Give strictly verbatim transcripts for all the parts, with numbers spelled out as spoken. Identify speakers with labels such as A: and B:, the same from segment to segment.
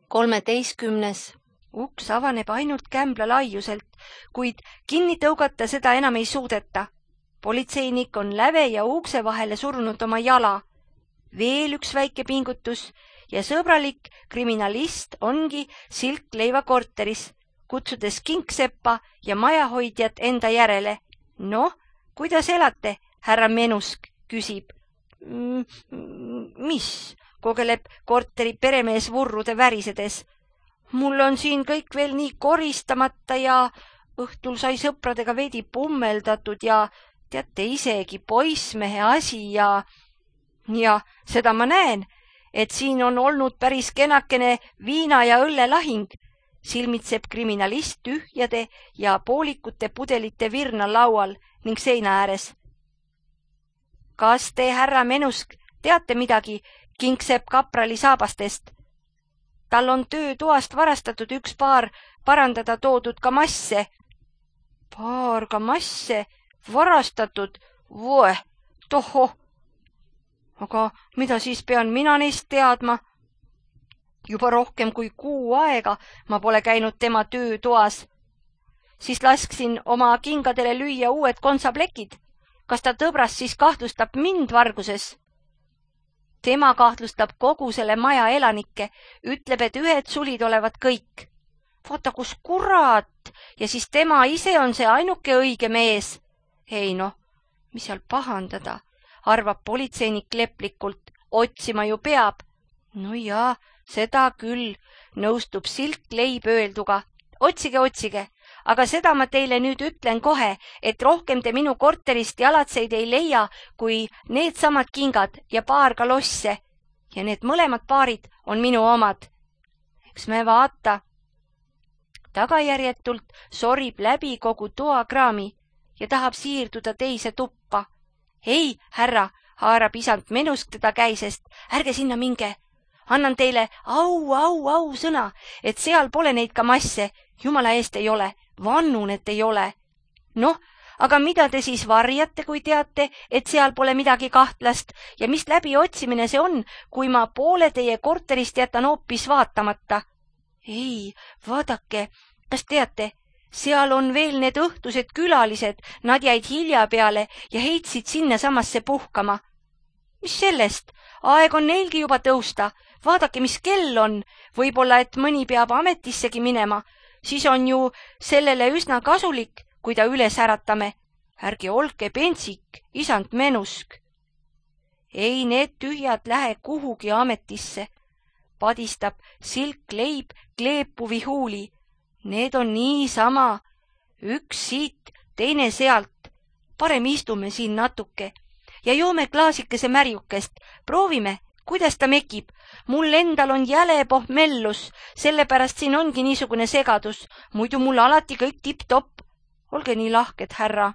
A: kolmeteistkümnes. Uks avaneb ainult kämbla laiuselt, kuid kinni tõugata seda enam ei suudeta. Politseinik on läve ja ukse vahele surunud oma jala. Veel üks väike pingutus ja sõbralik kriminalist ongi Silkleiva korteris, kutsudes Kinkseppa ja majahoidjat enda järele. Noh, kuidas elate, härra Menusk, küsib. Mis, kogeleb korteri peremees vurrude värisedes. Mul on siin kõik veel nii koristamata ja õhtul sai sõpradega veidi pummeldatud ja teate isegi poissmehe asi ja... Ja seda ma näen, et siin on olnud päris kenakene viina ja õlle lahing, silmitseb kriminalist tühjade ja poolikute pudelite virna laual ning seina ääres. Kas te, härra Menusk, teate midagi Kingsepp kaprali saabastest? Tal on töötoast varastatud üks paar parandada toodud kamasse. Paar kamasse varastatud? Voe, tohoh! Aga mida siis pean mina neist teadma? Juba rohkem kui kuu aega ma pole käinud tema töötoas. Siis lasksin oma kingadele lüüa uued kontsaplekid. Kas ta tõbras siis kahtlustab mind varguses? Tema kahtlustab kogu selle maja elanikke, ütleb, et ühed sulid olevat kõik. Vaata, kus kurat! Ja siis tema ise on see ainuke õige mees. Ei noh, mis seal pahandada? Arvab politseinik leplikult, otsima ju peab. No jaa, seda küll, nõustub Silkleib öelduga. Otsige, otsige, aga seda ma teile nüüd ütlen kohe, et rohkem te minu korterist jalatseid ei leia kui need samad kingad ja paar kalosse. Ja need mõlemad paarid on minu omad. Eks me vaata. Tagajärjetult sorib läbi kogu toakraami ja tahab siirduda teise tuppa. Ei, härra, haarab isand Menusk teda käisest, ärge sinna minge. Annan teile au, au, au sõna, et seal pole neid kamasse, jumala eest ei ole, vannun, et ei ole. Noh, aga mida te siis varjate, kui teate, et seal pole midagi kahtlast ja mis läbi otsimine see on, kui ma poole teie korterist jätan hoopis vaatamata? Ei, vaadake, kas teate, seal on veel need õhtused külalised, nad jäid hilja peale ja heitsid sinna samasse puhkama. Mis sellest? Aeg on neilgi juba tõusta. Vaadake, mis kell on. Võib-olla, et mõni peab ametissegi minema. Siis on ju sellele üsna kasulik, kui ta üles äratame. Ärge olge pentsik, isand Menusk. Ei, need tühjad lähe kuhugi ametisse. Padistab Silkleib kleepuvi huuli. Need on niisama. Üks siit, teine sealt. Parem istume siin natuke ja joome klaasikese märjukest. Proovime, kuidas ta mekib. Mul endal on jäle pohmellus, sellepärast siin ongi niisugune segadus. Muidu mul alati kõik tipp-topp. Olge nii lahked, härra.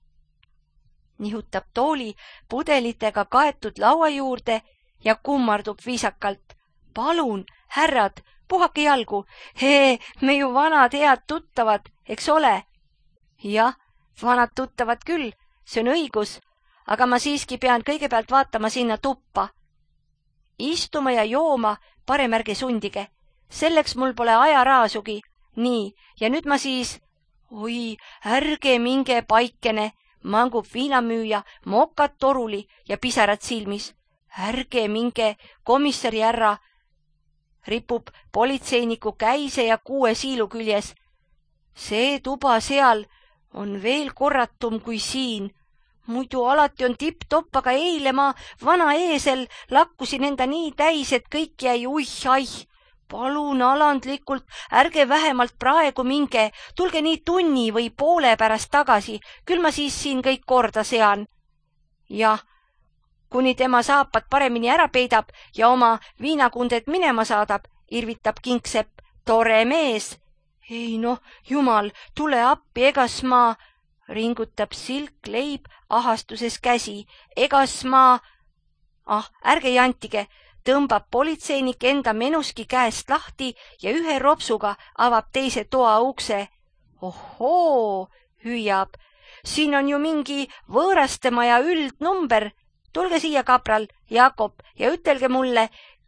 A: Nihutab tooli pudelitega kaetud laua juurde ja kummardub viisakalt. Palun, härrad, puhake jalgu. Hee, me ju vanad head tuttavad, eks ole? Jah, vanad tuttavad küll, see on õigus, aga ma siiski pean kõigepealt vaatama sinna tuppa. Istuma ja jooma, parem ärge sundige. Selleks mul pole ajaraasugi. Nii, ja nüüd ma siis... Oi, ärge minge paikene, mangub viinamüüja, mokad toruli ja pisarad silmis. Ärge minge, komissari härra, ripub politseiniku käise ja kuue siilu küljes. See tuba seal on veel korratum kui siin. Muidu alati on tipp-topp, aga eile ma vana eesel lakkusin enda nii täis, et kõik jäi uih-aih. Palun alandlikult, ärge vähemalt praegu minge, tulge nii tunni või poole pärast tagasi, küll ma siis siin kõik korda sean. Jah, kuni tema saapad paremini ära peidab ja oma viinakundet minema saadab, irvitab Kingsepp, tore mees. Ei noh, jumal, tule appi, egas ma... Ringutab Silkleib ahastuses käsi. Egas ma... Ah, ärge jantige, tõmbab politseinik enda Menuski käest lahti ja ühe ropsuga avab teise toa ukse. Ohoo, hüüab. Siin on ju mingi võõrastemaja üldnumber. Tulge siia, kapral, Jakob, ja ütelge mulle,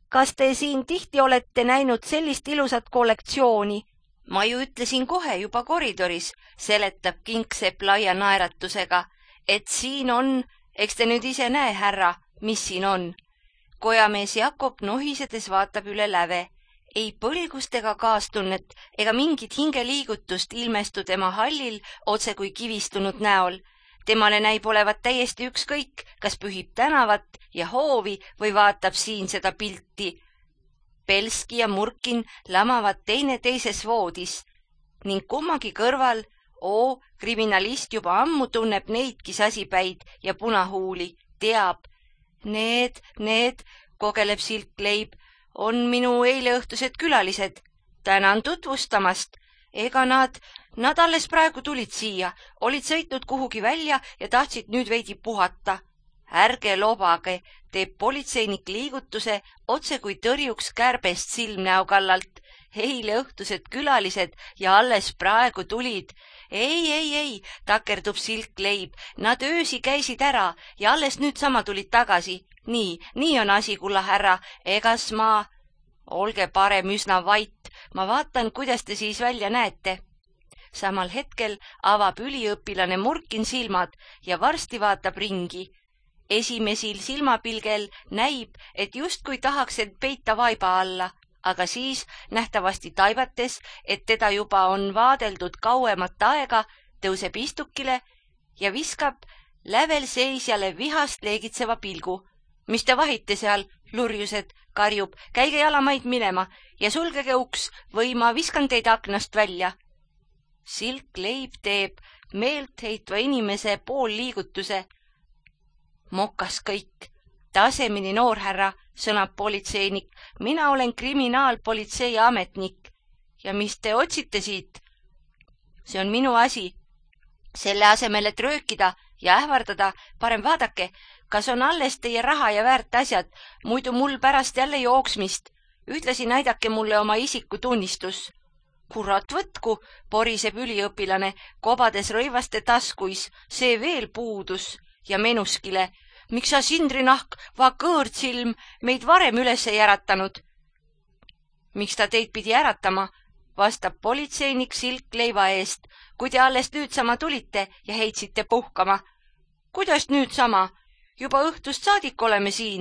A: kas te siin tihti olete näinud sellist ilusat kollektsiooni?
B: Ma ju ütlesin kohe juba koridoris, seletab Kingsepp laia naeratusega, et siin on, eks te nüüd ise näe, härra, mis siin on. Kojamees Jakob nohisedes vaatab üle läve. Ei põlgust ega kaastunnet ega mingit hingeliigutust ilmestu tema hallil otse kui kivistunud näol. Temale näib olevat täiesti ükskõik, kas pühib tänavat ja hoovi või vaatab siin seda pilti. Belski ja Murkin lamavad teine teises voodis ning kummagi kõrval, oo, kriminalist juba ammu tunneb neidki sasipäid ja punahuuli, teab. Need, need, kogeleb Silkleib, on minu eileõhtused külalised. Tänan tutvustamast. Ega nad, nad alles praegu tulid siia, olid sõitnud kuhugi välja ja tahtsid nüüd veidi puhata. Ärge lobage, teeb politseinik liigutuse otse kui tõrjuks kärbest silmnäo kallalt. Eileõhtused külalised ja alles praegu tulid. Ei, ei, ei, takerdub Silkleib, nad öösi käisid ära ja alles nüüd sama tulid tagasi. Nii, nii on asi, kulla härra, egas ma... Olge parem üsna vait, ma vaatan, kuidas te siis välja näete. Samal hetkel avab üliõpilane Murkin silmad ja varsti vaatab ringi. Esimesil silmapilgel näib, et justkui tahaks end peita vaiba alla, aga siis nähtavasti taibates, et teda juba on vaadeldud kauemat aega, tõuseb istukile ja viskab lävel seisjale vihast leegitseva pilgu. Mis te vahite seal, lurjused, karjub, käige jalamaid minema ja sulgege uks või ma viskan teid aknast välja. Silkleib teeb meeltheitva inimese pool liigutuse. Mokas kõik. Tasemini noorhärra, sõnab politseinik. Mina olen kriminaalpolitsei ametnik. Ja mis te otsite siit? See on minu asi. Selle asemel, et röökida ja ähvardada, parem vaadake, kas on alles teie raha ja väärt asjad, muidu mul pärast jälle jooksmist. Ühtlasi näidake mulle oma isikutunnistus. Kurat võtku, poriseb üliõpilane, kobades rõivaste taskuis, see veel puudus ja Menuskile. Miks sa, sindrinahk, va kõõrdsilm, meid varem üles ei äratanud? Miks ta teid pidi äratama? Vastab politseinik Silkleiva eest, kui te alles nüüd sama tulite ja heitsite puhkama. Kuidas nüüd sama? Juba õhtust saadik oleme siin.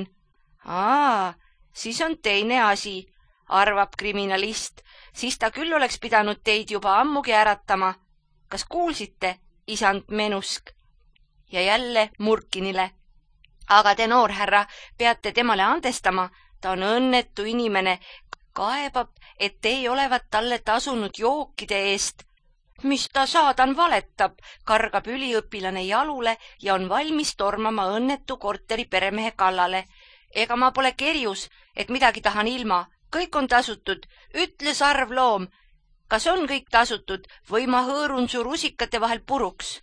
B: Aa, siis on teine asi, arvab kriminalist. Siis ta küll oleks pidanud teid juba ammugi äratama. Kas kuulsite, isand Menusk? Ja jälle Murkinile. Aga te, noorhärra, peate temale andestama. Ta on õnnetu inimene. Kaebab, et ei olevat talle tasunud jookide eest. Mis ta saadan valetab, kargab üliõpilane jalule ja on valmis tormama õnnetu korteri peremehe kallale. Ega ma pole kerjus, et midagi tahan ilma. Kõik on tasutud. Ütle, sarv loom, kas on kõik tasutud või ma hõõrun su rusikate vahel puruks?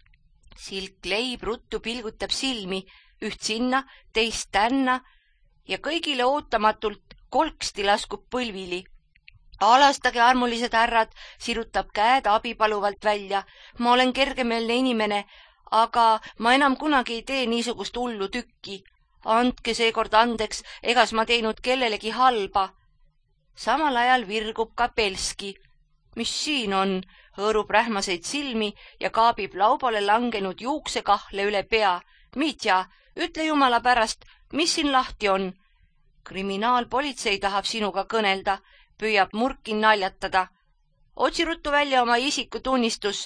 B: Silkleib ruttu pilgutab silmi, üht sinna, teist tänna ja kõigile ootamatult kolksti laskub põlvili. Alastage, armulised härrad, sirutab käed abipaluvalt välja. Ma olen kergemeelne inimene, aga ma enam kunagi ei tee niisugust hullu tükki. Andke seekord andeks, egas ma teinud kellelegi halba. Samal ajal virgub ka Belski. Mis siin on? Hõõrub rähmaseid silmi ja kaabib laubale langenud juuksekahle üle pea. Mitja, ütle jumala pärast, mis siin lahti on? Kriminaalpolitsei tahab sinuga kõnelda. Püüab Murkin naljatada. Otsi ruttu välja oma isikutunnistus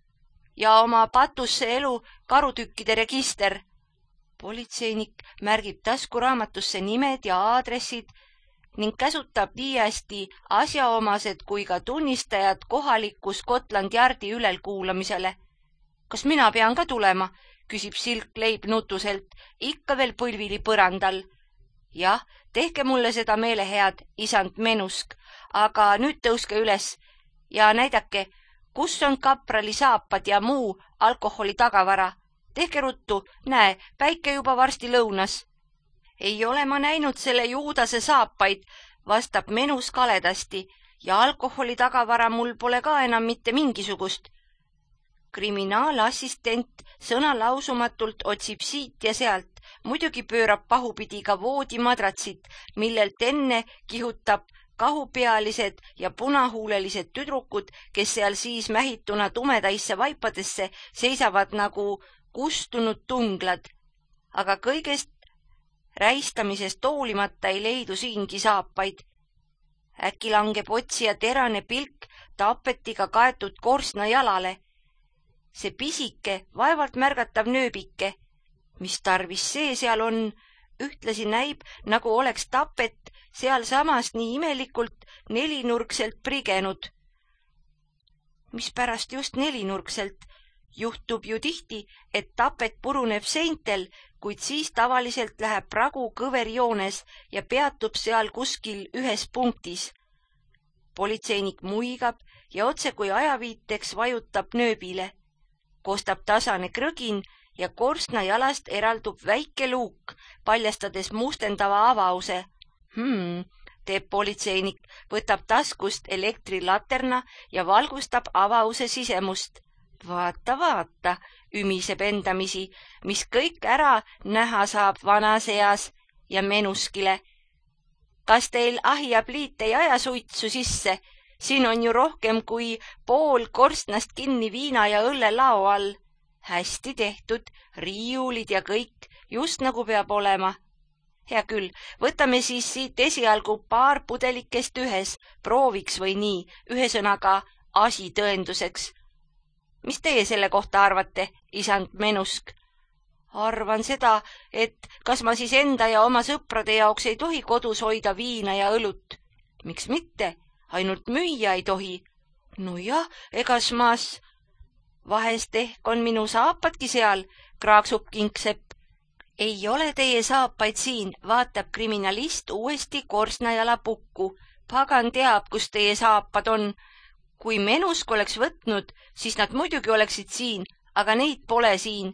B: ja oma patusse elu karutükkide register. Politseinik märgib taskuraamatusse nimed ja aadressid ning käsutab nii hästi asjaomased kui ka tunnistajad kohaliku Scotland Yardi ülelkuulamisele. Kas mina pean ka tulema? Küsib Silkleib nutuselt, ikka veel põlvili põrandal. Jah, tehke mulle seda meelehead, isand Menusk, aga nüüd tõuske üles ja näidake, kus on kaprali saapad ja muu alkoholi tagavara. Tehke ruttu, näe, päike juba varsti lõunas. Ei ole ma näinud selle juudase saapaid, vastab Menusk kaledasti ja alkoholi tagavara mul pole ka enam mitte mingisugust. kriminaalassistent sõnalausumatult otsib siit ja sealt, muidugi pöörab pahupidi ka voodimadratsit, millelt enne kihutab kahupealised ja punahuulelised tüdrukud, kes seal siis mähituna tumedaisse vaipadesse seisavad nagu kustunud tunglad. Aga kõigest räistamisest hoolimata ei leidu siingi saapaid. Äkki langeb otsija terane pilk tapetiga kaetud korsna jalale. See pisike, vaevalt märgatav nööbike, mis tarvis see seal on, ühtlasi näib, nagu oleks tapet sealsamas nii imelikult nelinurkselt prigenud. Mispärast just nelinurkselt? Juhtub ju tihti, et tapet puruneb seintel, kuid siis tavaliselt läheb pragu kõverjoones ja peatub seal kuskil ühes punktis. Politseinik muigab ja otse kui ajaviiteks vajutab nööbile. Kostab tasane krõgin ja korsna jalast eraldub väike luuk, paljastades mustendava avause. Hmm, teeb politseinik, võtab taskust elektrilaterna ja valgustab avause sisemust. Vaata, vaata, ümiseb endamisi, mis kõik ära näha saab vanas eas ja menuskile. Kas teil ahiapliit ei aja suitsu sisse? Siin on ju rohkem kui pool korstnast kinni viina ja õlle lao all. Hästi tehtud, riiulid ja kõik, just nagu peab olema. Hea küll, võtame siis siit esialgu paar pudelikest ühes, prooviks või nii, ühesõnaga asi tõenduseks. Mis teie selle kohta arvate, isand Menusk? Arvan seda, et kas ma siis enda ja oma sõprade jaoks ei tohi kodus hoida viina ja õlut. Miks mitte? Ainult müüa ei tohi. No jah, egas maas. Vahest ehk on minu saapadki seal, kraaksub Kingsepp. Ei ole teie saapaid siin, vaatab kriminalist uuesti korsnajala pukku. Pagan teab, kus teie saapad on. Kui Menusk oleks võtnud, siis nad muidugi oleksid siin, aga neid pole siin.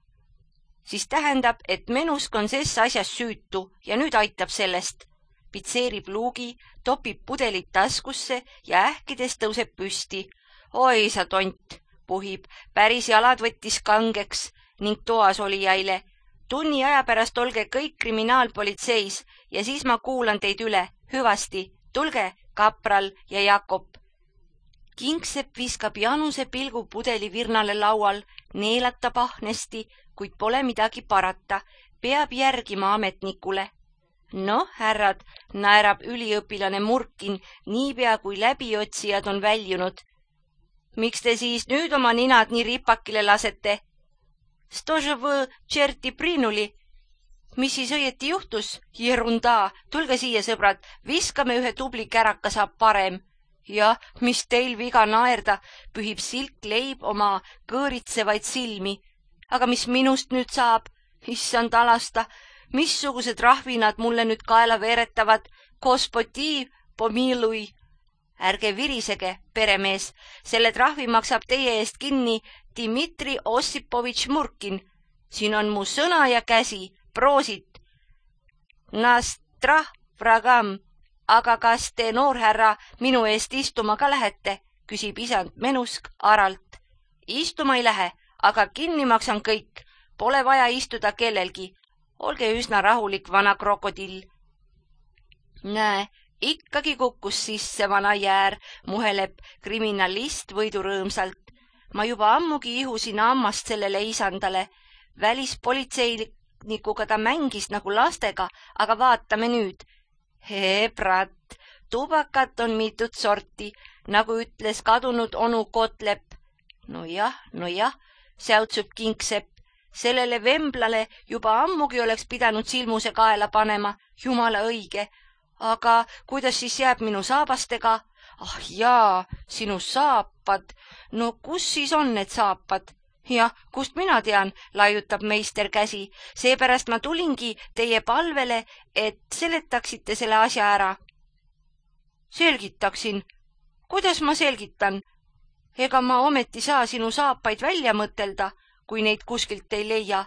B: Siis tähendab, et Menusk on ses asjas süütu ja nüüd aitab sellest. Pitseerib luugi, topib pudelit taskusse ja ähkides tõuseb püsti. Oi sa tont, puhib, päris jalad võttis kangeks ning toas oli jäile. Tunni aja pärast olge kõik kriminaalpolitseis ja siis ma kuulan teid üle. Hüvasti, tulge, Kapral ja Jakob. Kingsepp viskab Januse pilgu pudeli virnale laual, neelatab ahnesti, kuid pole midagi parata, peab järgima ametnikule. Noh, härrad, naerab üliõpilane Murkin, niipea kui läbiotsijad on väljunud. Miks te siis nüüd oma ninad nii ripakile lasete? Stoževõ tšerti prinuli. Mis siis õieti juhtus? Jerunda, tulge siia, sõbrad, viskame ühe tubli käraka, saab parem. Jah, mis teil viga naerda, pühib silk leib oma kõõritsevaid silmi. Aga mis minust nüüd saab? Issand alasta, missugused rahvinad mulle nüüd kaela veeretavad? Gospodi pomilui. Ärge virisege, peremees, selle trahvi maksab teie eest kinni Dmitri Ossipovitš Murkin. Siin on mu sõna ja käsi, proosit. Nastrah vragam. Aga kas te, noorhärra, minu eest istuma ka lähete, küsib isand Menusk aralt. Istuma ei lähe, aga kinni maksan kõik. Pole vaja istuda kellelgi. Olge üsna rahulik, vana krokodill. Näe, ikkagi kukkus sisse vana jäär, muheleb kriminalist võidurõõmsalt. Ma juba ammugi ihusin ammast sellele isandale. Välispolitseinikuga ta mängis nagu lastega, aga vaatame nüüd. Hee, brat, tubakat on mitut sorti, nagu ütles kadunud onu Kotlep. No jah, no jah, säutsub Kingsepp. Sellele vemblale juba ammugi oleks pidanud silmuse kaela panema, jumala õige. Aga kuidas siis jääb minu saabastega? Ah jaa, sinu saapad. No kus siis on need saapad? Jah, kust mina tean, laiutab meister käsi. Seepärast ma tulingi teie palvele, et seletaksite selle asja ära. Selgitaksin. Kuidas ma selgitan? Ega ma ometi saa sinu saapaid välja mõtelda, kui neid kuskilt ei leia.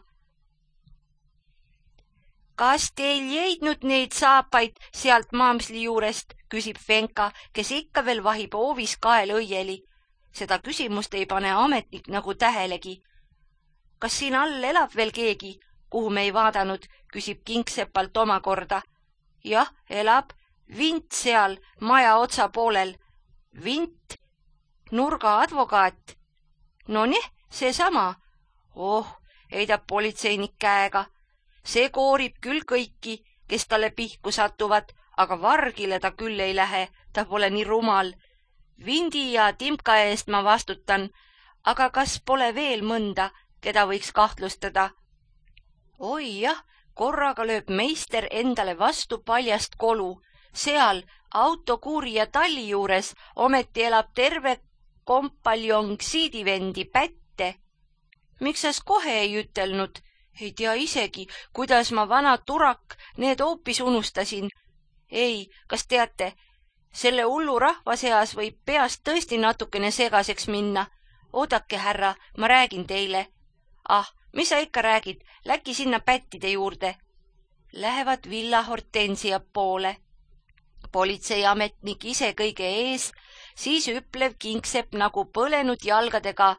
B: Kas teil jäidnud neid saapaid sealt maamsli juurest, küsib Fenka, kes ikka veel vahib hoovis kael õieli. seda küsimust ei pane ametnik nagu tähelegi. Kas siin all elab veel keegi, kuhu me ei vaadanud, küsib Kingsepalt omakorda. Jah, elab. Vint seal maja otsa poolel. Vint? Nurga advokaat. No nii, seesama. Oh, heidab politseinik käega. See koorib küll kõiki, kes talle pihku satuvad, aga vargile ta küll ei lähe, ta pole nii rumal. Vindi ja Timka eest ma vastutan, aga kas pole veel mõnda, keda võiks kahtlustada? Oi jah, korraga lööb meister endale vastu paljast kolu. Seal autokuuri ja talli juures ometi elab terve kompaljong siidivendi Pätte. Miks sa kohe ei ütelnud? Ei tea isegi, kuidas ma vana turak need hoopis unustasin. Ei, kas teate, selle hullu rahva seas võib peast tõesti natukene segaseks minna. Oodake, härra, ma räägin teile. Ah, mis sa ikka räägid? Läki sinna Pättide juurde. Lähevad villa Hortensia poole. Politseiametnik ise kõige ees, siis üplev Kingsepp nagu põlenud jalgadega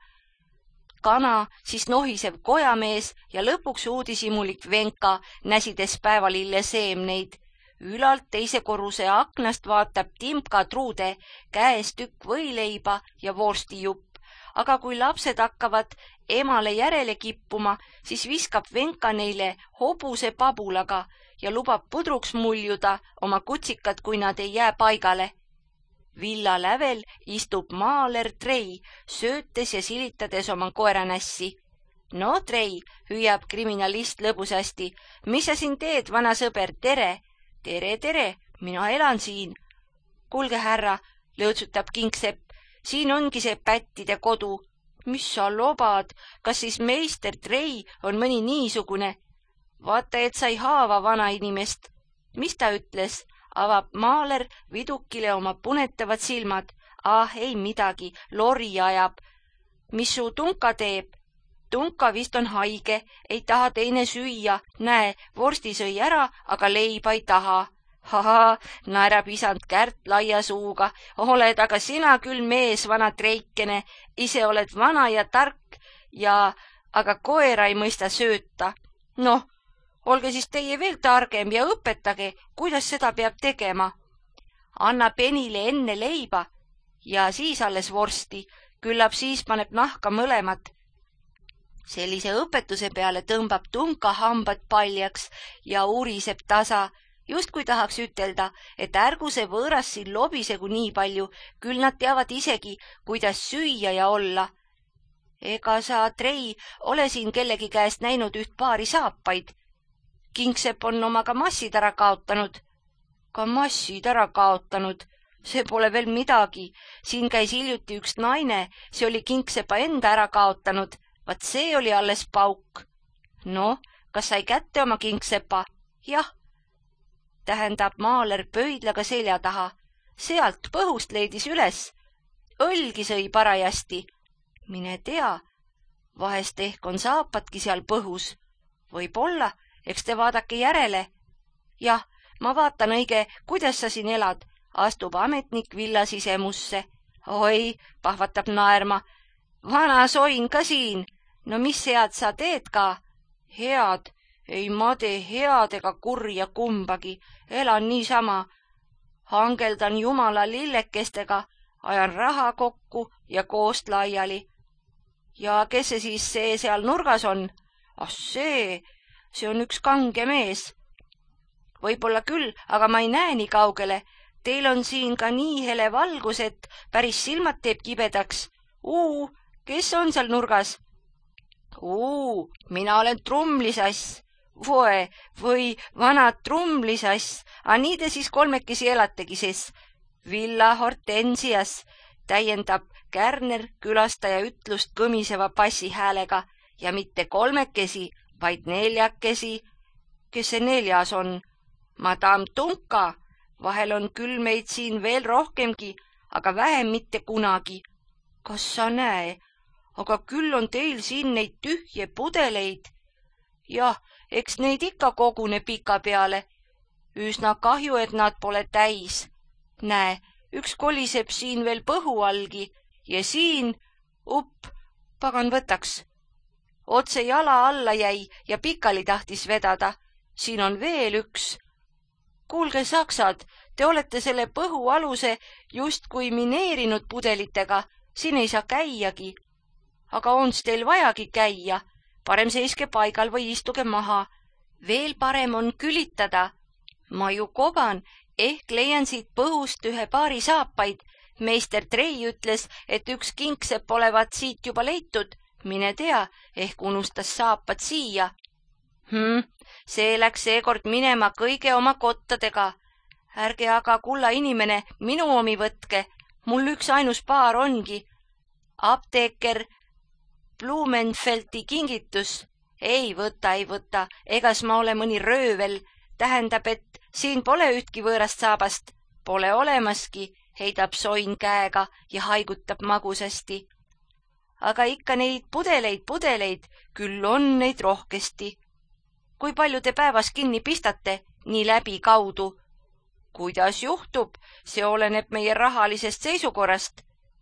B: kana, siis nohisev kojamees ja lõpuks uudishimulik Venka, näsides päevalille seemneid. Ülalt teise korruse aknast vaatab Timka truude, käes tükk võileiba ja vorstijupp. Aga kui lapsed hakkavad emale järele kippuma, siis viskab Venka neile hobuse pabulaga ja lubab pudruks muljuda oma kutsikat, kui nad ei jää paigale. Villa lävel istub maaler Trei, söötes ja silitades oma koeranässi. No, Trei, hüüab kriminalist lõbusasti. Mis sa siin teed, vana sõber, tere? Tere, tere, mina elan siin. Kuulge, härra, lõõtsutab Kingsepp, siin ongi see Pättide kodu. Mis sa lobad, kas siis meister Trei on mõni niisugune? Vaata, et sa ei haava vana inimest. Mis ta ütles? Avab maaler vidukile oma punetavad silmad. Ah, ei midagi, lori ajab. Mis su Tunka teeb? Tunka vist on haige, ei taha teine süüa. Näe, vorsti sõi ära, aga leiba ei taha. Haha, naerab isand Kärt laia suuga. Oled aga sina küll mees, vana treikene. Ise oled vana ja tark ja aga koera ei mõista sööta. Noh, olge siis teie veel targem ja õpetage, kuidas seda peab tegema. Anna penile enne leiba ja siis alles vorsti, küllap siis paneb nahka mõlemad. Sellise õpetuse peale tõmbab Tunka hambad paljaks ja uuriseb tasa, just kui tahaks ütelda, et ärgu see võõras siin lobisegu nii palju, küll nad teavad isegi, kuidas süüa ja olla. Ega sa, Trei, ole siin kellegi käest näinud üht paari saapaid. Kingsepp on oma kamassid ära kaotanud. Kamassid ära kaotanud? See pole veel midagi. Siin käis hiljuti üks naine, see oli Kingsepa enda ära kaotanud. Vaat see oli alles pauk. No, kas sai kätte oma Kingsepa? Jah. Tähendab maaler pöidlaga selja taha. Sealt põhust leidis üles. Õlgi sõi parajasti. Mine tea, vahest ehk on saapadki seal põhus. Võib-olla. Eks te vaadake järele. Jah, ma vaatan õige, kuidas sa siin elad. Astub ametnik villa sisemusse. Oi, pahvatab naerma. Vana soin ka siin. No mis head sa teed ka? Head. Ei ma tee head ega kurja kumbagi. Elan niisama. Hangeldan jumala lillekestega. Ajan raha kokku ja koost laiali. Ja kes see siis see seal nurgas on? Ah see... See on üks kange mees. Võib-olla küll, aga ma ei näe nii kaugele. Teil on siin ka nii hele valgus, et päris silmad teeb kibedaks. Uu, kes on seal nurgas? Uu, mina olen trumlisass. Voe, või vana trumlisass. A nii te siis kolmekesi elategi siis. Villa Hortensias, täiendab Kärner külastaja ütlust kõmiseva passihäälega ja mitte kolmekesi, vaid neljakesi. Kes see neljas on? Madame Tunka. Vahel on küll meid siin veel rohkemgi, aga vähem mitte kunagi. Kas sa näe? Aga küll on teil siin neid tühje pudeleid. Jah, eks neid ikka kogune pika peale. Üsna kahju, et nad pole täis. Näe, üks koliseb siin veel põhu allgi ja siin, upp, pagan võtaks. Otse jala alla jäi ja pikali tahtis vedada. Siin on veel üks. Kuulge, saksad, te olete selle põhualuse justkui mineerinud pudelitega. Siin ei saa käiagi. Aga on's teil vajagi käia. Parem seiske paigal või istuge maha. Veel parem on külitada. Ma ju koban, ehk leian siit põhust ühe paari saapaid. Meister Trei ütles, et üks kingsepp olevat siit juba leitud. Mine tea, ehk unustas saapad siia. Hm, see läks seekord minema kõige oma kottadega. Ärge aga, kulla inimene, minu omi võtke. Mul üks ainus paar ongi. Apteeker Blumenfeldi kingitus. Ei võta, ei võta, egas ma ole mõni röövel. Tähendab, et siin pole ühtki võõrast saabast. Pole olemaski, heidab soin käega ja haigutab magusasti. Aga ikka neid pudeleid, pudeleid, küll on neid rohkesti. Kui palju te päevas kinni pistate, nii läbi kaudu? Kuidas juhtub, see oleneb meie rahalisest seisukorrast.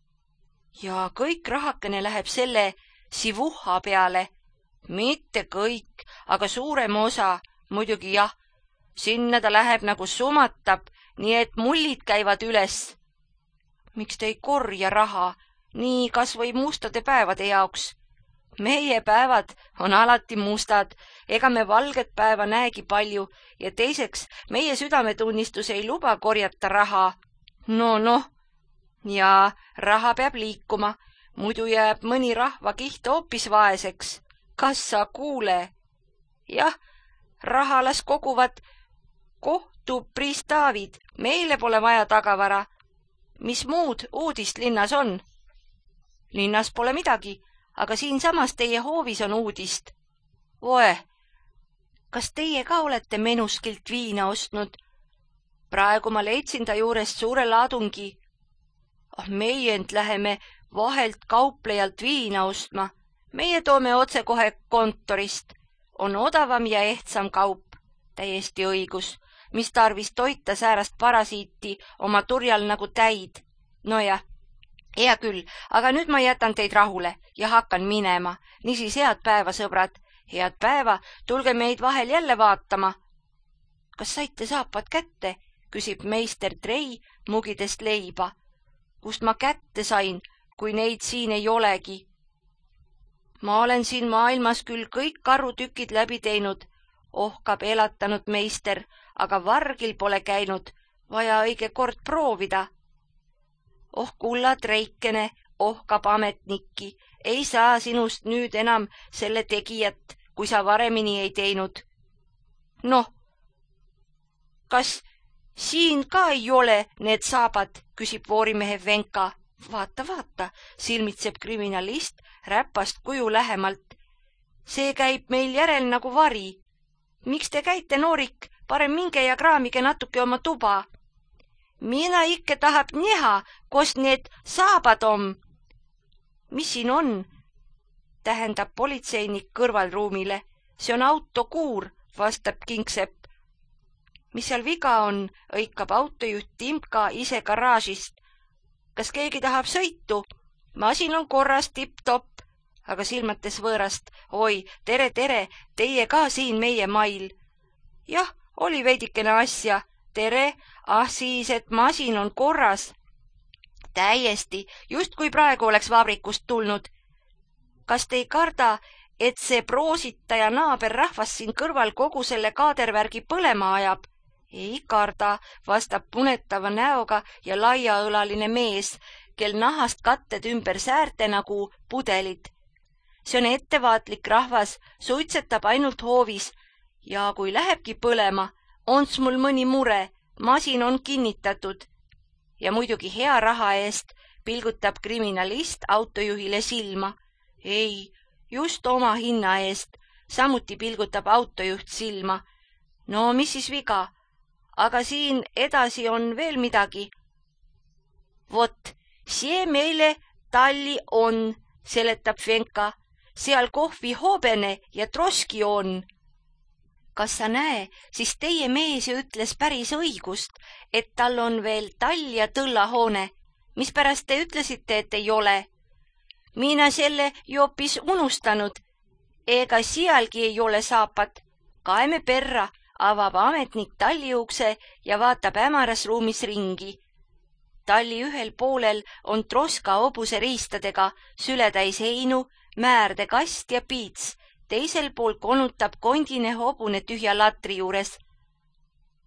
B: Ja kõik rahakene läheb selle sivuha peale. Mitte kõik, aga suurem osa, muidugi jah. Sinna ta läheb nagu sumatab, nii et mullid käivad üles. Miks te ei korja raha, nii kas või mustade päevade jaoks? Meie päevad on alati mustad, ega me valget päeva näegi palju ja teiseks meie südametunnistus ei luba korjata raha. No, noh, ja raha peab liikuma, muidu jääb mõni rahvakiht hoopis vaeseks. Kas sa kuule? Jah, raha las koguvad kohtupristaavid, meile pole vaja tagavara. Mis muud uudist linnas on? Linnas pole midagi, aga siinsamas teie hoovis on uudist. Oe, kas teie ka olete menuskilt viina ostnud? Praegu ma leidsin ta juurest suure laadungi. Ah, meie ent läheme vahelt kauplejalt viina ostma. Meie toome otse kohe kontorist. On odavam ja ehtsam kaup. Täiesti õigus. Mis tarvis toita säärast parasiiti oma turjal nagu täid. No jah, hea küll, aga nüüd ma jätan teid rahule ja hakkan minema. Niisiis head päeva, sõbrad. Head päeva, tulge meid vahel jälle vaatama. Kas saite saapad kätte? Küsib meister Trei mugidest leiba. Kust ma kätte sain, kui neid siin ei olegi? Ma olen siin maailmas küll kõik karutükid läbi teinud, ohkab elatanud meister, aga vargil pole käinud, vaja õige kord proovida. Oh kulla Treikene, ohkab ametnikki, ei saa sinust nüüd enam selle tegijat, kui sa varemini ei teinud. Noh, kas siin ka ei ole need saabad, küsib voorimehe Venka. Vaata, vaata, silmitseb kriminalist räpast kuju lähemalt. See käib meil järel nagu vari. Miks te käite, noorik? Parem minge ja kraamige natuke oma tuba. Mina ikke tahab näha, kos need saabad on. Mis siin on? Tähendab politseinik kõrvalruumile. See on autokuur, vastab kingsepp. Mis seal viga on, õikab autojuht Timka ise garaažist. Kas keegi tahab sõitu? Masin on korras tipp-topp, aga silmates võõrast. Oi, tere, tere, teie ka siin meie mail. Jah, oli veidikene asja. Tere, ah siis, et masin on korras. Täiesti, just kui praegu oleks vabrikust tulnud. Kas te ei karda, et see proositaja naaberrahvas siin kõrval kogu selle kaadervärgi põlema ajab? Ei karda, vastab punetava näoga ja laiaõlaline mees, kel nahast katted ümber säärte nagu pudelid. See on ettevaatlik rahvas, suitsetab ainult hoovis ja kui lähebki põlema, on's mul mõni mure, masin on kinnitatud. Ja muidugi hea raha eest pilgutab kriminalist autojuhile silma. Ei, just oma hinna eest, samuti pilgutab autojuht silma. No mis siis viga? Aga siin edasi on veel midagi. Vot, see meile talli on, seletab Venka. Seal kohvi hobene ja troski on. Kas sa näe, siis teie mees ju ütles päris õigust, et tal on veel tall ja tõllahoone. Mispärast te ütlesite, et ei ole? Mina selle joopis unustanud. Ega sialgi ei ole saapat. Kaeme perra, avab ametnik talli ukse ja vaatab hämaras ruumis ringi. Talli ühel poolel on troska hobuse riistadega, sületäis heinu, määrde kast ja piits. Teisel pool konutab kondine hobune tühja latri juures.